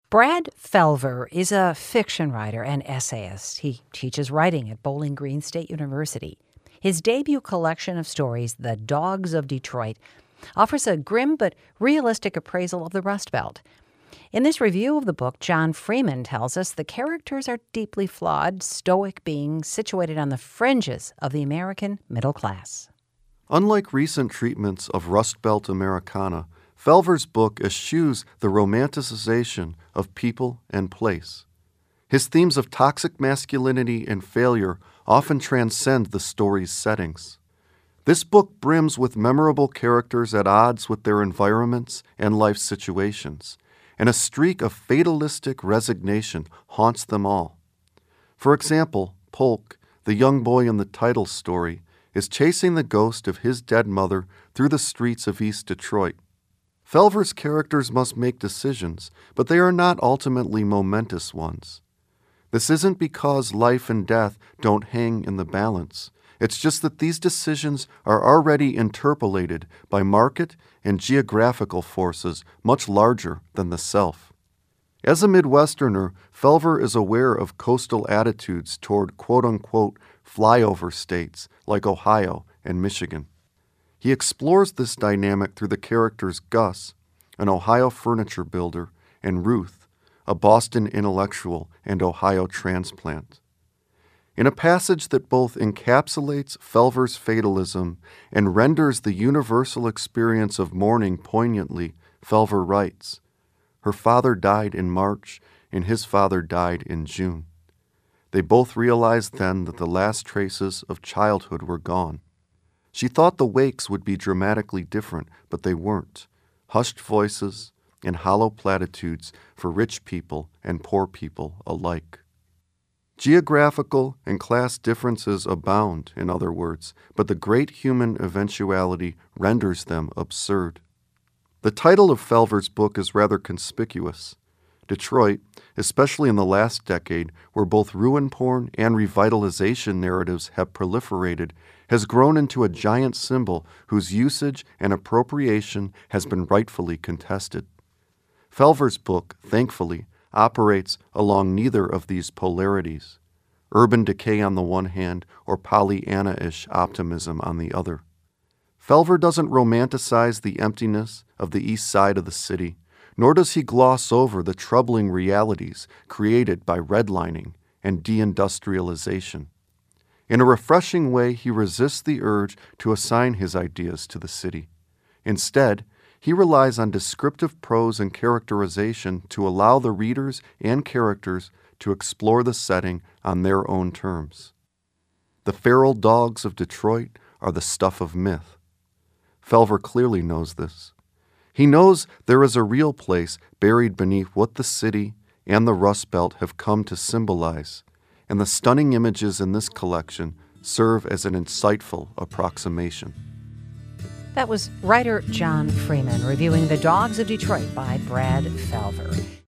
Brad Felver is a fiction writer and essayist. He teaches writing at Bowling Green State University. His debut collection of stories, The Dogs of Detroit, offers a grim but realistic appraisal of the Rust Belt. In this review of the book, John Freeman tells us the characters are deeply flawed, stoic beings situated on the fringes of the American middle class. Unlike recent treatments of Rust Belt Americana, Felver's book eschews the romanticization of people and place. His themes of toxic masculinity and failure often transcend the story's settings. This book brims with memorable characters at odds with their environments and life situations, and a streak of fatalistic resignation haunts them all. For example, Polk, the young boy in the title story, is chasing the ghost of his dead mother through the streets of East Detroit. Felver's characters must make decisions, but they are not ultimately momentous ones. This isn't because life and death don't hang in the balance. It's just that these decisions are already interpolated by market and geographical forces much larger than the self. As a Midwesterner, Felver is aware of coastal attitudes toward quote-unquote flyover states like Ohio and Michigan. He explores this dynamic through the characters Gus, an Ohio furniture builder, and Ruth, a Boston intellectual and Ohio transplant. In a passage that both encapsulates Felver's fatalism and renders the universal experience of mourning poignantly, Felver writes, "Her father died in March, and his father died in June. They both realized then that the last traces of childhood were gone. She thought the wakes would be dramatically different, but they weren't. Hushed voices and hollow platitudes for rich people and poor people alike." Geographical and class differences abound, in other words, but the great human eventuality renders them absurd. The title of Felver's book is rather conspicuous. Detroit, especially in the last decade, where both ruin porn and revitalization narratives have proliferated, has grown into a giant symbol whose usage and appropriation has been rightfully contested. Felver's book, thankfully, operates along neither of these polarities, urban decay on the one hand or Pollyanna-ish optimism on the other. Felver doesn't romanticize the emptiness of the east side of the city, nor does he gloss over the troubling realities created by redlining and deindustrialization. In a refreshing way, he resists the urge to assign his ideas to the city. Instead, he relies on descriptive prose and characterization to allow the readers and characters to explore the setting on their own terms. The feral dogs of Detroit are the stuff of myth. Felver clearly knows this. He knows there is a real place buried beneath what the city and the Rust Belt have come to symbolize, and the stunning images in this collection serve as an insightful approximation. That was writer John Freeman reviewing The Dogs of Detroit by Brad Felver.